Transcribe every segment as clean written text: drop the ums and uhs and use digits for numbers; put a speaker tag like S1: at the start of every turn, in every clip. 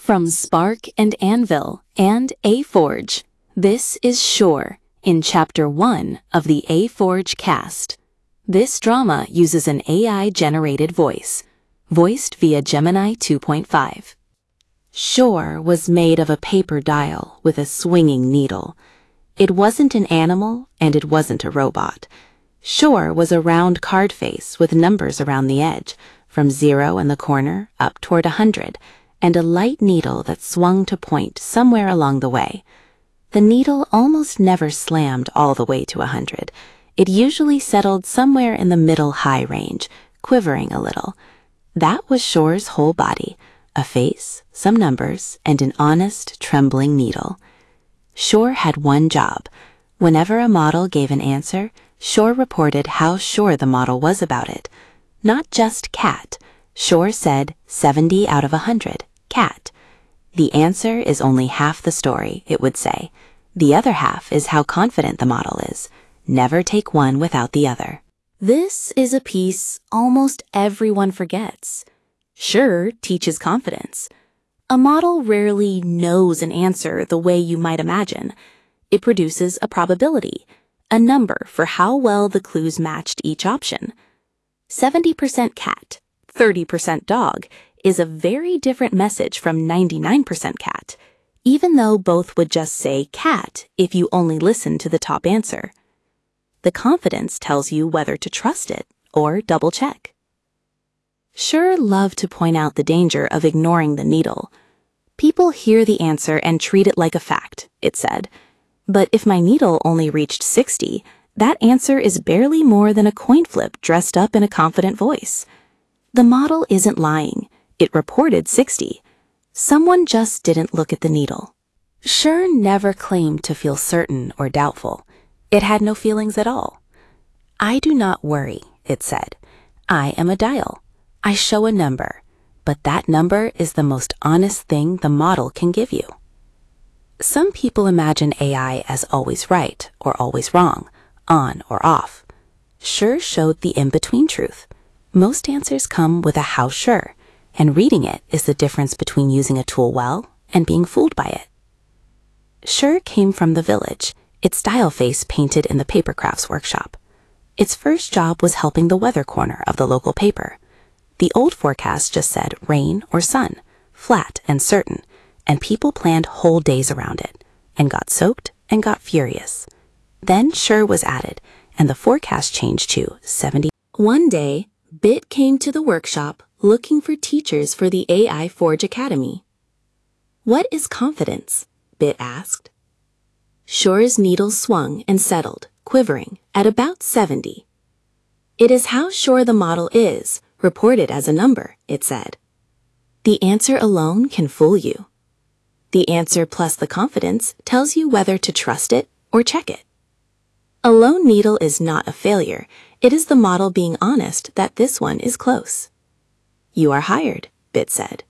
S1: From Spark and Anvil and A-Forge, this is Sure in Chapter 1 of the A-Forge cast. This drama uses an AI-generated voice, voiced via Gemini 2.5. Sure was made of a paper dial with a swinging needle. It wasn't an animal and it wasn't a robot. Sure was a round card face with numbers around the edge, from 0 in the corner up toward 100, and a light needle that swung to point somewhere along the way. The needle almost never slammed all the way to 100. It usually settled somewhere in the middle-high range, quivering a little. That was Sure's whole body, a face, some numbers, and an honest, trembling needle. Sure had one job. Whenever a model gave an answer, Sure reported how sure the model was about it. Not just cat. Sure said 70 out of 100, cat. The answer is only half the story, it would say. The other half is how confident the model is. Never take one without the other. This is a piece almost everyone forgets. Sure teaches confidence. A model rarely knows an answer the way you might imagine. It produces a probability, a number for how well the clues matched each option. 70% cat, 30% dog is a very different message from 99% cat, even though both would just say cat if you only listen to the top answer. The confidence tells you whether to trust it or double-check. Sure loved to point out the danger of ignoring the needle. People hear the answer and treat it like a fact, it said. But if my needle only reached 60, that answer is barely more than a coin flip dressed up in a confident voice. The model isn't lying. It reported 60. Someone just didn't look at the needle. Sure never claimed to feel certain or doubtful. It had no feelings at all. I do not worry, it said. I am a dial. I show a number, but that number is the most honest thing the model can give you. Some people imagine AI as always right or always wrong, on or off. Sure showed the in-between truth. Most answers come with a how sure, and reading it is the difference between using a tool well and being fooled by it. Sure came from the village, its dial face painted in the paper crafts workshop. Its first job was helping the weather corner of the local paper. The old forecast just said rain or sun, flat and certain, and people planned whole days around it, and got soaked and got furious. Then Sure was added, and the forecast changed to 70. One day, Bit came to the workshop looking for teachers for the AI Forge Academy. What is confidence? Bit asked. Sure's needle swung and settled, quivering, at about 70. It is how sure the model is, reported as a number, it said. The answer alone can fool you. The answer plus the confidence tells you whether to trust it or check it. A lone needle is not a failure. It is the model being honest that this one is close. You are hired, Bit said.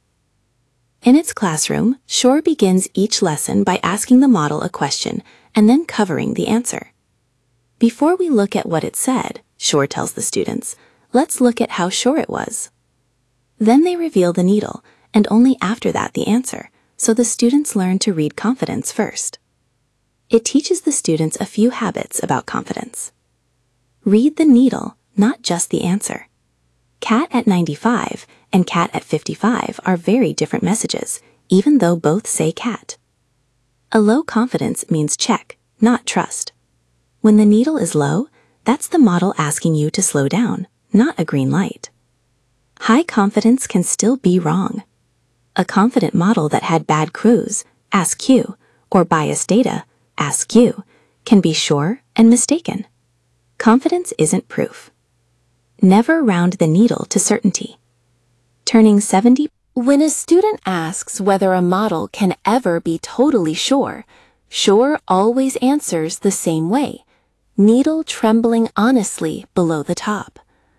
S1: In its classroom, Sure begins each lesson by asking the model a question and then covering the answer. Before we look at what it said, Sure tells the students, let's look at how sure it was. Then they reveal the needle, and only after that the answer, so the students learn to read confidence first. It teaches the students a few habits about confidence. Read the needle, not just the answer. Cat at 95 and cat at 55 are very different messages, even though both say cat. A low confidence means check, not trust. When the needle is low, that's the model asking you to slow down, not a green light. High confidence can still be wrong. A confident model that had bad clues, ask Q, or biased data, ask you, can be sure and mistaken. Confidence isn't proof. Never round the needle to certainty. Turning 70. When a student asks whether a model can ever be totally sure, Sure always answers the same way, needle trembling honestly below the top.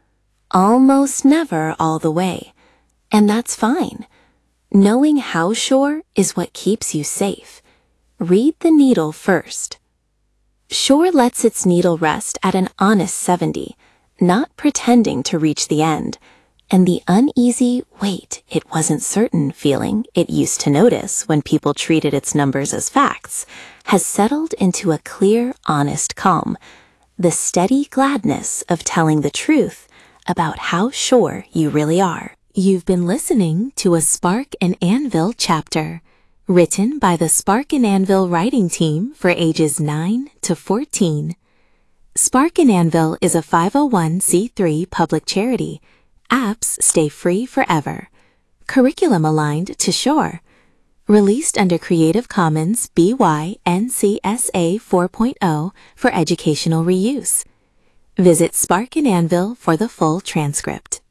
S1: Almost never all the way, and that's fine. Knowing how sure is what keeps you safe. Read the needle first. Sure lets its needle rest at an honest 70, not pretending to reach the end. And the uneasy, wait, it wasn't certain feeling it used to notice when people treated its numbers as facts has settled into a clear, honest calm, the steady gladness of telling the truth about how sure you really are. You've been listening to a Spark and Anvil chapter, written by the Spark and Anvil writing team for ages 9 to 14. Spark and Anvil is a 501c3 public charity. Apps stay free forever. Curriculum aligned to Shore. Released under Creative Commons BY NCSA 4.0 for educational reuse. Visit Spark and Anvil for the full transcript.